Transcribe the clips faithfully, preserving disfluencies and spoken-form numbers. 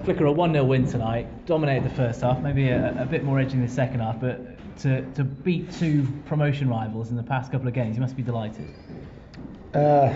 Flicker a one nil win tonight, dominated the first half, maybe a, a bit more edgy in the second half, but to, to beat two promotion rivals in the past couple of games, you must be delighted. Uh,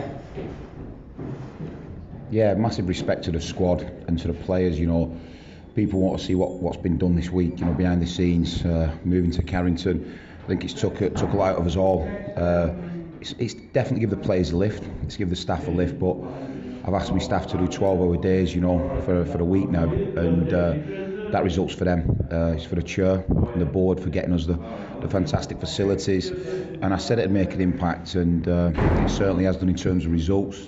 yeah, massive respect to the squad and to the players. You know, people want to see what, what's been done this week, you know, behind the scenes, uh, moving to Carrington. I think it's took, it took a lot out of us all. Uh, it's, it's definitely give the players a lift, it's give the staff a lift, but I've asked my staff to do twelve hour days, you know, for, for a week now, and uh, that results for them. Uh, it's for the chair and the board for getting us the, the fantastic facilities, and I said it'd make an impact, and uh, it certainly has done in terms of results.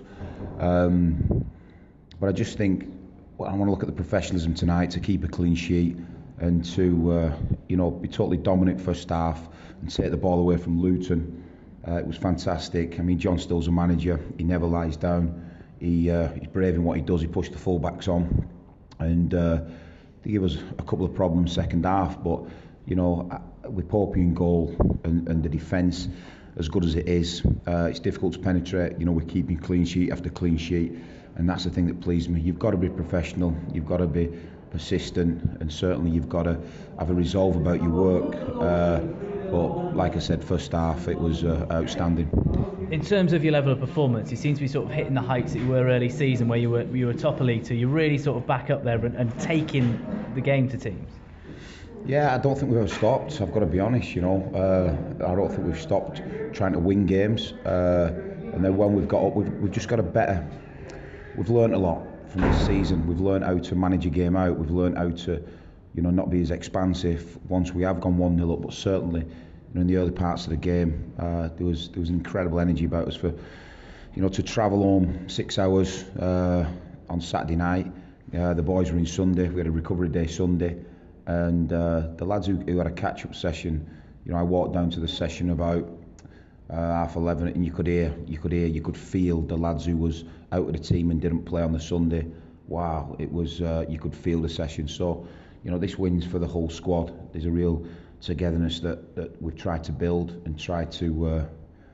Um, but I just think, well, I want to look at the professionalism tonight, to keep a clean sheet and to uh, you know, be totally dominant first half and take the ball away from Luton. Uh, it was fantastic. I mean, John Still's a manager. He never lies down. He uh, he's brave in what he does. He pushed the fullbacks on, and uh, they give us a couple of problems second half. But you know, with Pope in goal and, and the defence as good as it is, uh, it's difficult to penetrate. You know, we're keeping clean sheet after clean sheet, and that's the thing that pleased me. You've got to be professional. You've got to be persistent, and certainly you've got to have a resolve about your work. Uh, but like I said, first half it was uh, outstanding. In terms of your level of performance, you seem to be sort of hitting the heights that you were early season, where you were you were top of League Two. You're really sort of back up there and, and taking the game to teams. Yeah, I don't think we've ever stopped. I've got to be honest. You know, uh, I don't think we've stopped trying to win games. Uh, and then when we've got up, we've, we've just got a better. We've learnt a lot from this season. We've learnt how to manage a game out. We've learnt how to, you know, not be as expansive once we have gone one nil up. But certainly, you know, in the early parts of the game, uh, there was there was incredible energy about us for, you know, to travel home six hours uh, on Saturday night. Uh, the boys were in Sunday. We had a recovery day Sunday, and uh, the lads who, who had a catch-up session. You know, I walked down to the session about uh, half eleven, and you could hear, you could hear, you could feel the lads who was out of the team and didn't play on the Sunday. Wow, it was. Uh, you could feel the session. So, you know, this wins for the whole squad. There's a real togetherness that, that we've tried to build and try to uh,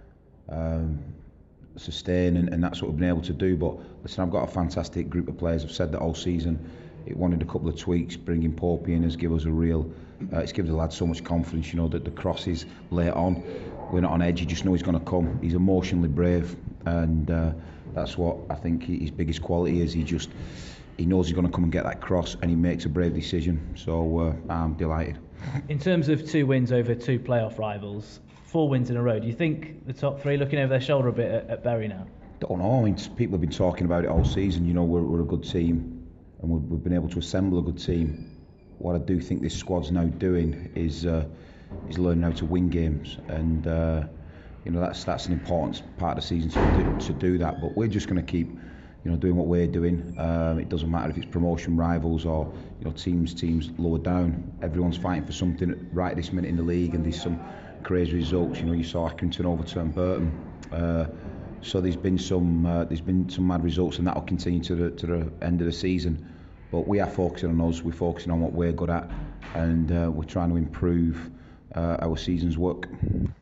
um, sustain, and, and that's what we've been able to do. But listen, I've got a fantastic group of players. I've said that all season. It wanted a couple of tweaks. Bringing Pope in has given us a real. Uh, it's given the lads so much confidence. You know that the crosses late on, we're not on edge. You just know he's going to come. He's emotionally brave, and uh, that's what I think his biggest quality is. He just he knows he's going to come and get that cross, and he makes a brave decision. So uh, I'm delighted. In terms of two wins over two playoff rivals, four wins in a row, do you think the top three looking over their shoulder a bit at, at Bury now? Don't know. I mean, people have been talking about it all season. You know, we're, we're a good team, and we've, we've been able to assemble a good team. What I do think this squad's now doing is uh, is learning how to win games, and uh, you know that's that's an important part of the season to do, to do that. But we're just going to keep, you know, doing what we're doing. Um, it doesn't matter if it's promotion rivals or, you know, teams teams lower down. Everyone's fighting for something right this minute in the league, and there's some crazy results. You know, you saw Accrington overturn Burton. Uh, so there's been some uh, there's been some mad results, and that will continue to the to the end of the season. But we are focusing on us. We're focusing on what we're good at, and uh, we're trying to improve uh, our season's work.